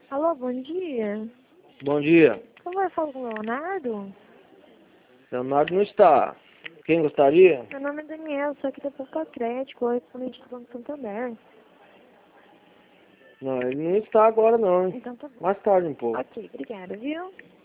Alô, bom dia. Bom dia. Por favor, falo com o Leonardo? Leonardo não está. Quem gostaria? Meu nome é Daniel, sou aqui da Pouca Crédito, correspondente do Banco Santander. Não, ele não está agora não. Então tá bom. Mais tarde um pouco. Ok, obrigada, viu?